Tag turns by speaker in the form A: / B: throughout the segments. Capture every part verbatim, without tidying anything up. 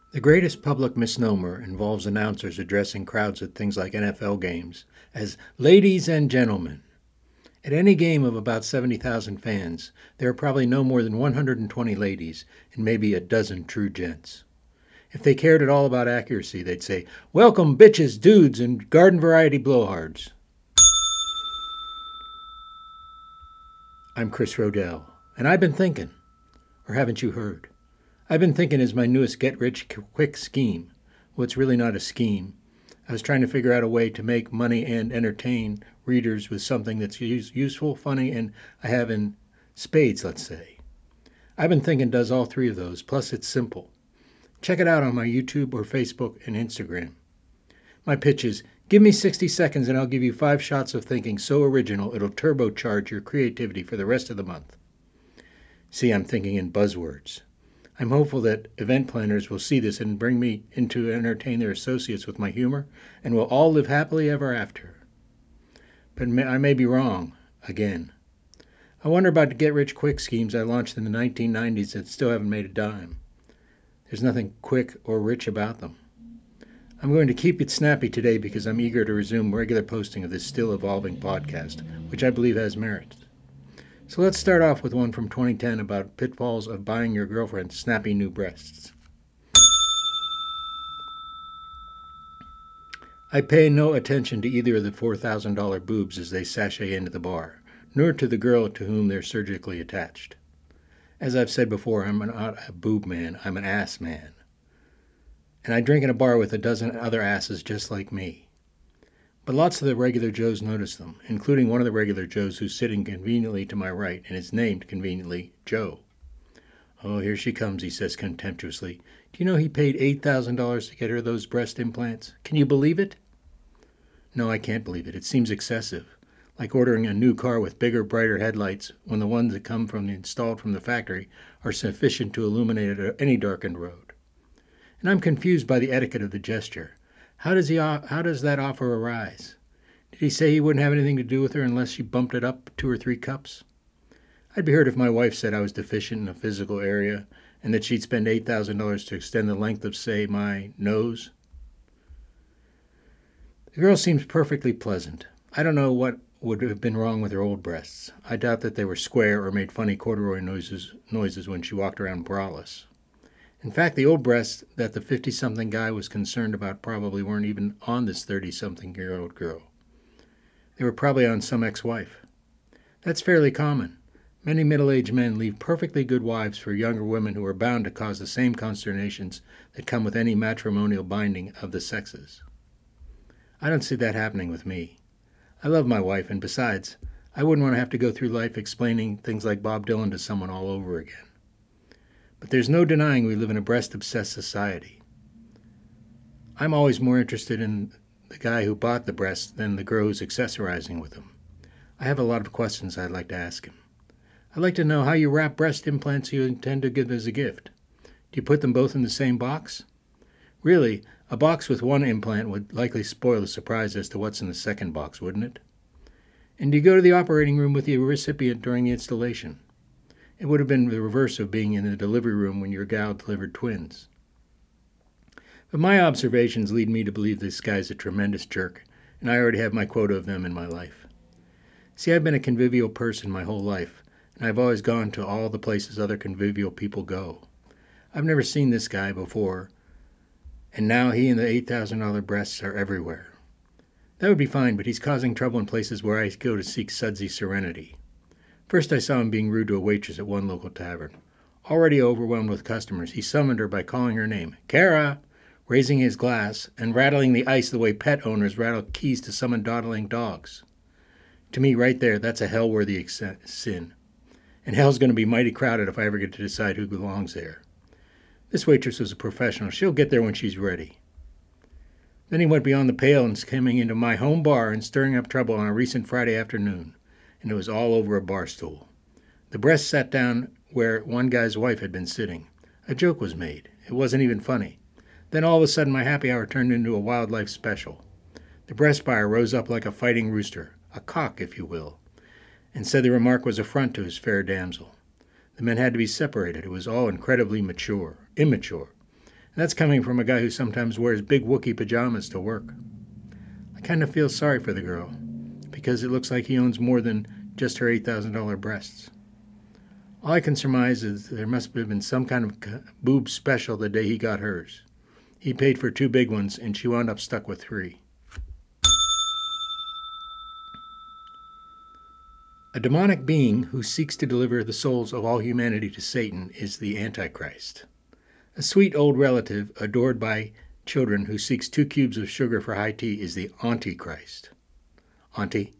A: The greatest public misnomer involves announcers addressing crowds at things like N F L games as ladies and gentlemen. At any game of about seventy thousand fans, there are probably no more than one hundred twenty ladies and maybe a dozen true gents. If they cared at all about accuracy, they'd say, "Welcome, bitches, dudes, and garden variety blowhards." I'm Chris Rodell, and I've been thinking, or haven't you heard? I've been thinking is my newest get-rich-quick scheme. Well, it's really not a scheme. I was trying to figure out a way to make money and entertain readers with something that's use, useful, funny, and I have in spades, let's say. I've been thinking does all three of those, plus it's simple. Check it out on my YouTube or Facebook and Instagram. My pitch is, give me sixty seconds and I'll give you five shots of thinking so original it'll turbocharge your creativity for the rest of the month. See, I'm thinking in buzzwords. I'm hopeful that event planners will see this and bring me in to entertain their associates with my humor, and we'll all live happily ever after. But I may be wrong, again. I wonder about the get-rich-quick schemes I launched in the nineteen nineties that still haven't made a dime. There's nothing quick or rich about them. I'm going to keep it snappy today because I'm eager to resume regular posting of this still evolving podcast, which I believe has merit. So let's start off with one from twenty ten about pitfalls of buying your girlfriend snappy new breasts. I pay no attention to either of the four thousand dollars boobs as they sashay into the bar, nor to the girl to whom they're surgically attached. As I've said before, I'm not a boob man, I'm an ass man. And I drink in a bar with a dozen other asses just like me. But lots of the regular Joes notice them, including one of the regular Joes who's sitting conveniently to my right and is named, conveniently, Joe. "Oh, here she comes," he says contemptuously. "Do you know he paid eight thousand dollars to get her those breast implants? Can you believe it?" No, I can't believe it. It seems excessive. Like ordering a new car with bigger, brighter headlights when the ones that come from the, installed from the factory are sufficient to illuminate any darkened road. And I'm confused by the etiquette of the gesture. How does he? How does that offer arise? Did he say he wouldn't have anything to do with her unless she bumped it up two or three cups? I'd be hurt if my wife said I was deficient in a physical area and that she'd spend eight thousand dollars to extend the length of, say, my nose. The girl seems perfectly pleasant. I don't know what would have been wrong with her old breasts. I doubt that they were square or made funny corduroy noises, noises when she walked around braless. In fact, the old breasts that the fifty-something guy was concerned about probably weren't even on this thirty-something-year-old girl. They were probably on some ex-wife. That's fairly common. Many middle-aged men leave perfectly good wives for younger women who are bound to cause the same consternations that come with any matrimonial binding of the sexes. I don't see that happening with me. I love my wife, and besides, I wouldn't want to have to go through life explaining things like Bob Dylan to someone all over again. But there's no denying we live in a breast-obsessed society. I'm always more interested in the guy who bought the breasts than the girl who's accessorizing with them. I have a lot of questions I'd like to ask him. I'd like to know how you wrap breast implants you intend to give as a gift. Do you put them both in the same box? Really, a box with one implant would likely spoil the surprise as to what's in the second box, wouldn't it? And do you go to the operating room with the recipient during the installation? It would have been the reverse of being in the delivery room when your gal delivered twins. But my observations lead me to believe this guy's a tremendous jerk, and I already have my quota of them in my life. See, I've been a convivial person my whole life, and I've always gone to all the places other convivial people go. I've never seen this guy before, and now he and the eight thousand dollars breasts are everywhere. That would be fine, but he's causing trouble in places where I go to seek sudsy serenity. First, I saw him being rude to a waitress at one local tavern. Already overwhelmed with customers, he summoned her by calling her name, Kara, raising his glass and rattling the ice the way pet owners rattle keys to summon dawdling dogs. To me, right there, that's a hell-worthy sin. And hell's going to be mighty crowded if I ever get to decide who belongs there. This waitress was a professional. She'll get there when she's ready. Then he went beyond the pale and coming into my home bar and stirring up trouble on a recent Friday afternoon. And it was all over a bar stool. The breast sat down where one guy's wife had been sitting. A joke was made. It wasn't even funny. Then all of a sudden my happy hour turned into a wildlife special. The breast buyer rose up like a fighting rooster, a cock, if you will, and said the remark was affront to his fair damsel. The men had to be separated. It was all incredibly mature, immature. that's coming from a guy who sometimes wears big Wookiee pajamas to work. I kind of feel sorry for the girl, because it looks like he owns more than just her eight thousand dollars breasts. All I can surmise is there must have been some kind of boob special the day he got hers. He paid for two big ones, and she wound up stuck with three. A demonic being who seeks to deliver the souls of all humanity to Satan is the Antichrist. A sweet old relative adored by children who seeks two cubes of sugar for high tea is the Antichrist. Auntie?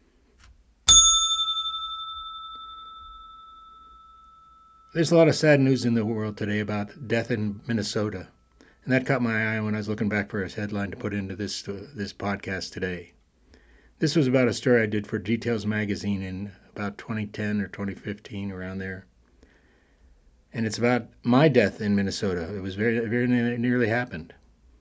A: There's a lot of sad news in the world today about death in Minnesota, and that caught my eye when I was looking back for a headline to put into this uh, this podcast today. This was about a story I did for Details magazine in about twenty ten or twenty fifteen, around there. And it's about my death in Minnesota. It was very, very nearly happened.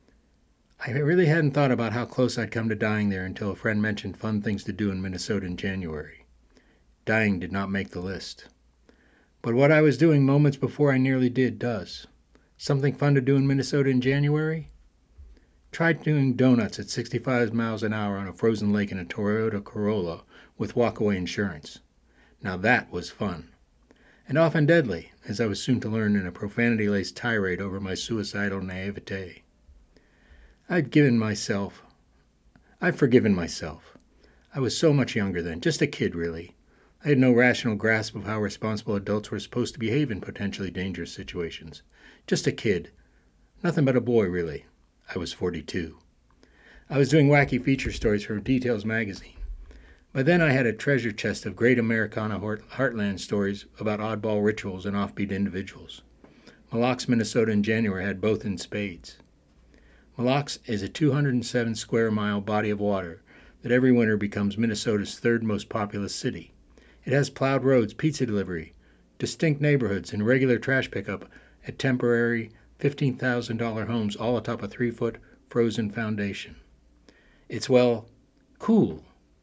A: I really hadn't thought about how close I'd come to dying there until a friend mentioned fun things to do in Minnesota in January. Dying did not make the list. But what I was doing moments before I nearly did does. Something fun to do in Minnesota in January? Try doing donuts at sixty-five miles an hour on a frozen lake in a Toyota Corolla with walkaway insurance. Now that was fun. And often deadly, as I was soon to learn in a profanity-laced tirade over my suicidal naivete. I'd given myself, I've forgiven myself. I was so much younger then, just a kid really. I had no rational grasp of how responsible adults were supposed to behave in potentially dangerous situations. Just a kid. Nothing but a boy, really. I was forty-two. I was doing wacky feature stories for Details magazine. By then I had a treasure chest of great Americana heartland stories about oddball rituals and offbeat individuals. Mille Lacs, Minnesota in January had both in spades. Mille Lacs is a two hundred seven square mile body of water that every winter becomes Minnesota's third most populous city. It has plowed roads, pizza delivery, distinct neighborhoods, and regular trash pickup at temporary fifteen thousand dollars homes all atop a three-foot frozen foundation. It's, well, cool.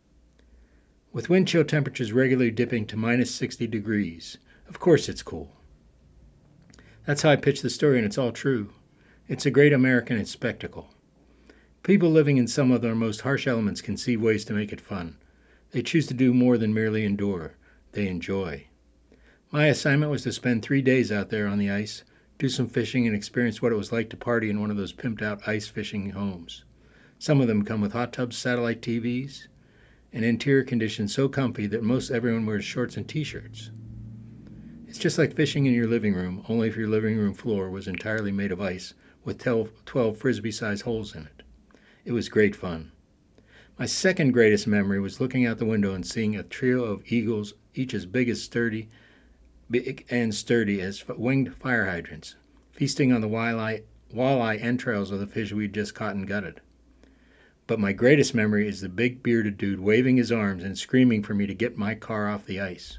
A: With wind chill temperatures regularly dipping to minus sixty degrees. Of course it's cool. That's how I pitch the story, and it's all true. It's a great American spectacle. People living in some of their most harsh elements conceive ways to make it fun. They choose to do more than merely endure. They enjoy. My assignment was to spend three days out there on the ice, do some fishing, and experience what it was like to party in one of those pimped-out ice fishing homes. Some of them come with hot tubs, satellite T Vs, and interior conditions so comfy that most everyone wears shorts and T-shirts. It's just like fishing in your living room, only if your living room floor was entirely made of ice with twelve Frisbee-sized holes in it. It was great fun. My second greatest memory was looking out the window and seeing a trio of eagles, each as big as sturdy, big and sturdy as winged fire hydrants, feasting on the walleye, walleye entrails of the fish we'd just caught and gutted. But my greatest memory is the big bearded dude waving his arms and screaming for me to get my car off the ice.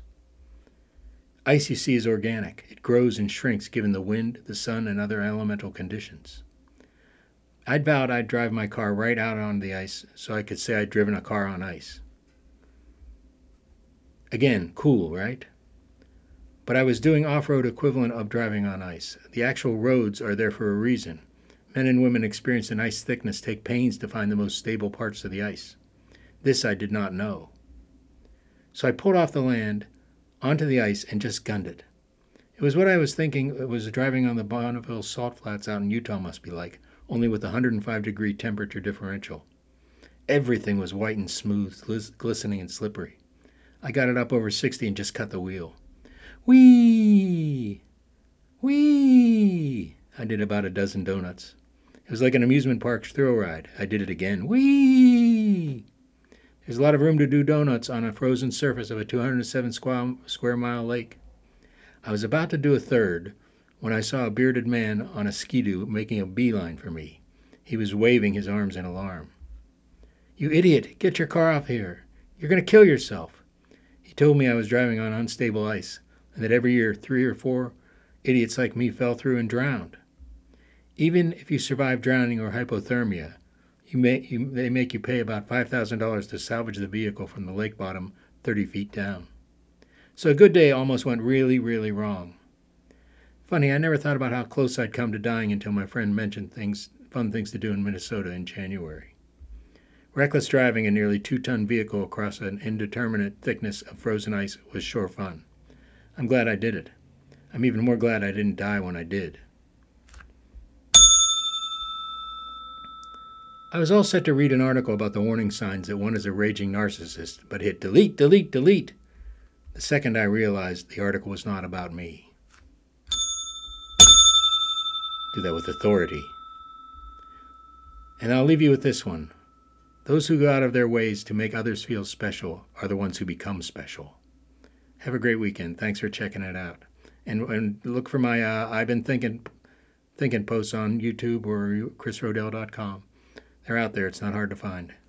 A: Ice, you see, is organic. It grows and shrinks given the wind, the sun, and other elemental conditions. I'd vowed I'd drive my car right out on the ice so I could say I'd driven a car on ice. Again, cool, right? But I was doing off-road equivalent of driving on ice. The actual roads are there for a reason. Men and women experienced in ice thickness take pains to find the most stable parts of the ice. This I did not know. So I pulled off the land, onto the ice, and just gunned it. It was what I was thinking it was driving on the Bonneville salt flats out in Utah must be like, only with a one hundred five degree temperature differential. Everything was white and smooth, glistening and slippery. I got it up over sixty and just cut the wheel. Whee! Whee! I did about a dozen donuts. It was like an amusement park thrill ride. I did it again. Whee! There's a lot of room to do donuts on a frozen surface of a two hundred seven square mile lake. I was about to do a third when I saw a bearded man on a skidoo making a beeline for me. He was waving his arms in alarm. "You idiot, get your car off here. You're going to kill yourself." He told me I was driving on unstable ice and that every year three or four idiots like me fell through and drowned. Even if you survive drowning or hypothermia, you may, you, they make you pay about five thousand dollars to salvage the vehicle from the lake bottom thirty feet down. So a good day almost went really, really wrong. Funny, I never thought about how close I'd come to dying until my friend mentioned things, fun things to do in Minnesota in January. Reckless driving a nearly two-ton vehicle across an indeterminate thickness of frozen ice was sure fun. I'm glad I did it. I'm even more glad I didn't die when I did. I was all set to read an article about the warning signs that one is a raging narcissist, but hit delete, delete, delete the second I realized the article was not about me. Do that with authority. And I'll leave you with this one. Those who go out of their ways to make others feel special are the ones who become special. Have a great weekend. Thanks for checking it out. And, and look for my uh, I've been thinking thinking posts on YouTube or chris rodell dot com. They're out there. It's not hard to find.